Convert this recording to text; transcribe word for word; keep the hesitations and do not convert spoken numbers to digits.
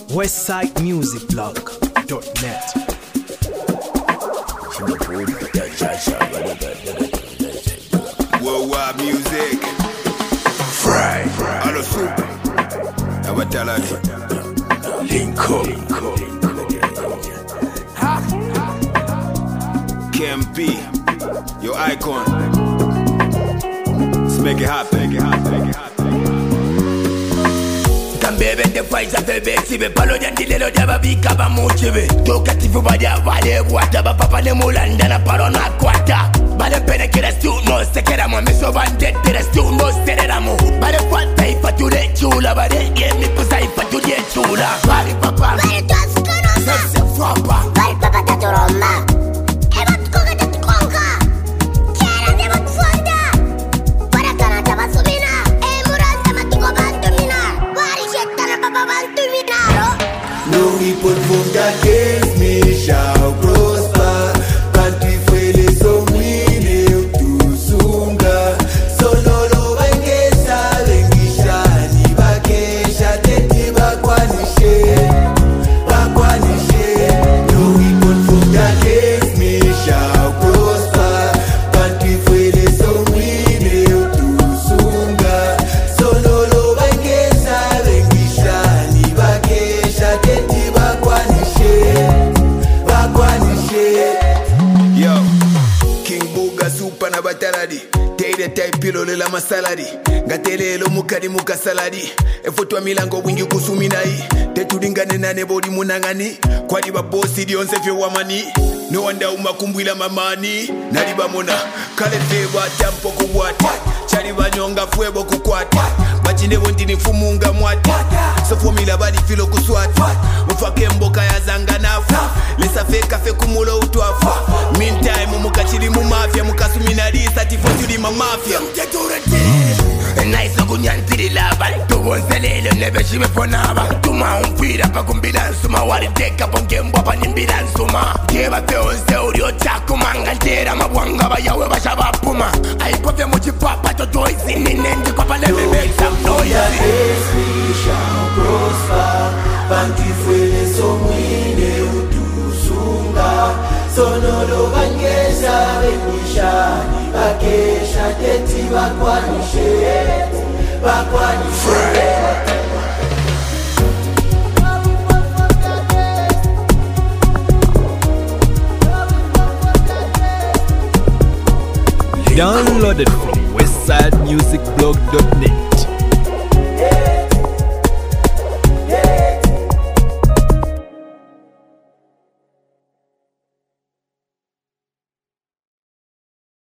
westside music blog dot net. Worldwide music. Fry. Allo super. Abataladi. Linko. K M P. Your icon. Let's make it happen. Make it happen. Make it happen. Bebe de fight a febe sibe palo jandile lo jaba bika ba muchibe toka tifu badia vale wata ba papa ne mulanda na paro na kwata bale pene kira stu no se kera mo me so bande tere stu no se era mo bale kwata ifa tu de chula bale ye mi pusa ifa tu de chula bale papa bale tu skono se fapa bale papa ta toroma e va tu koga ta konga kera de va fonda para kana ta va subina e muranda ma tingo bandomina. No weapon formed against me shall prosper. Country fuele so mwine utusunga. Sono lo bangesa bengisha ni bakesha teti bakwanishe bakwanishe. No weapon formed against me shall prosper. Country fuele so mwine utusunga. Sono lo bangesa bengisha ni bakesha teti bakwanishe bakwanishe. Yo, King Buga super na bataladi. Teide type pilo lela masaladi. Gatele lo mukadi muka saladi. Efotwa milango wingi kusuminai. Tetudingane nane body munangani. Kwadi ba bossy di onse fe wamani. No wonder umakumbwila mamani. Naliba mona kale feba tempo kuwata. Chari banyonga fuebo kukwata. Machine wondini fumunga mwata. So formula badi filo kuswata. Mufake mboka ya zanga nafa. Lesa feka fe kumulo utwafa. Meantime mukachiri mu mafia mukasuminari satifoti di ma mafia. Nice kunyantiri lava tuwonselele nebeshime fonaba tuma umfira pakumbila nsuma walideka pongembo panimbila nsuma keba teonse ulio chakumanga ntera mabwanga bayawe bashabapuma aipove muchipapa totoisi ninenji kwa palebe make some noise. We shall prosper. Country fuele so mwine utusunga. Sono lo bangesa bengisha ni bakesha teti bakwanishe bakwanishe. Downloaded from westside music blog dot net.